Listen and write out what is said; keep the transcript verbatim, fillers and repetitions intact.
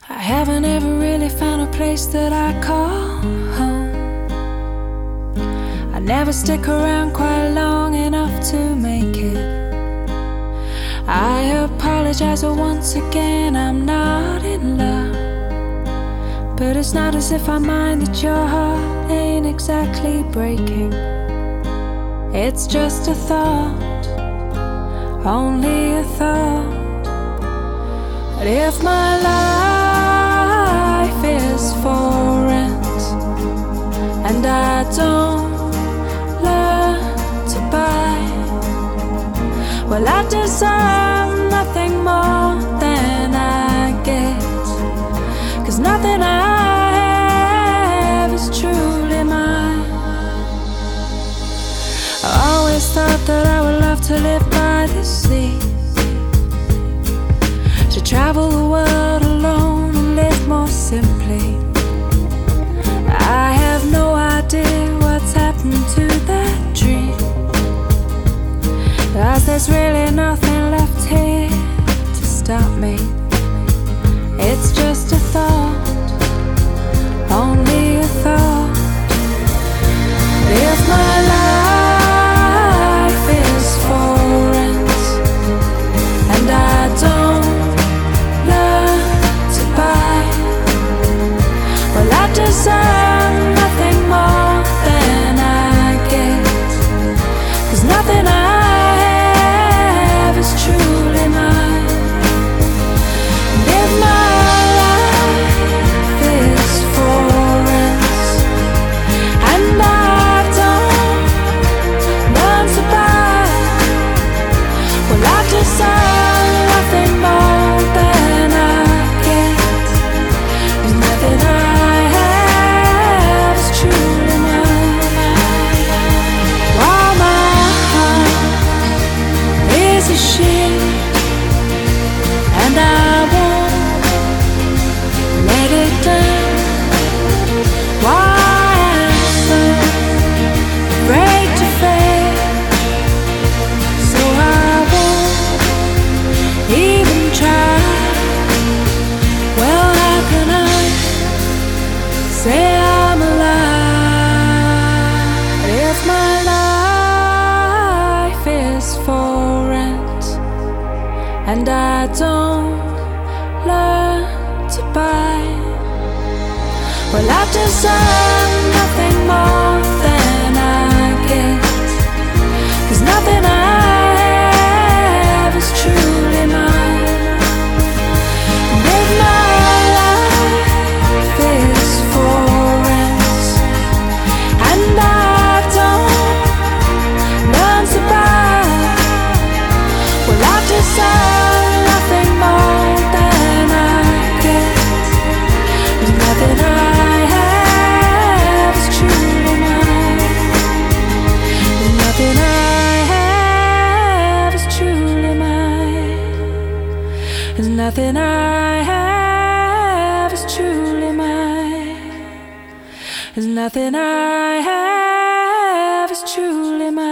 I haven't ever really found a place that I call home. I never stick around quite long enough to make it. I apologize, but once again I'm not in love. But it's not as if I mind that your heart ain't exactly breaking. It's just a thought, only a thought. But if my life is for rent and I don't learn to buy, well, I deserve nothing more than I get. 'Cause nothing I have is truly mine. I always thought that I would love to live by the sea, to travel the world alone and live more simply. I have no idea what's happened to that dream, 'cause there's really nothing left here to stop me. It's just a thought, only a thought. If my life is for rent and I don't learn to buy, well, I deserve nothing more than I get. 'Cause nothing I have is truly mine. And if my life is for rent and I don't learn to buy, well, I deserve nothing more than I get. 'Cause nothing I have is truly mine. While my heart is a ship and I won't let it down. Why I'm so afraid to fail, so I won't even try. Well, how can I say I'm alive if my life is for rent and I don't learn to buy? Well, I deserve nothing more than I get. 'Cause nothing I have is truly mine. And if my life is for rent and I don't learn to buy, well, I deserve nothing more than I get. 'Cause nothing I have is truly mine. 'Cause nothing I have is truly mine. 'Cause nothing I have is truly mine. 'Cause nothing I have is truly mine.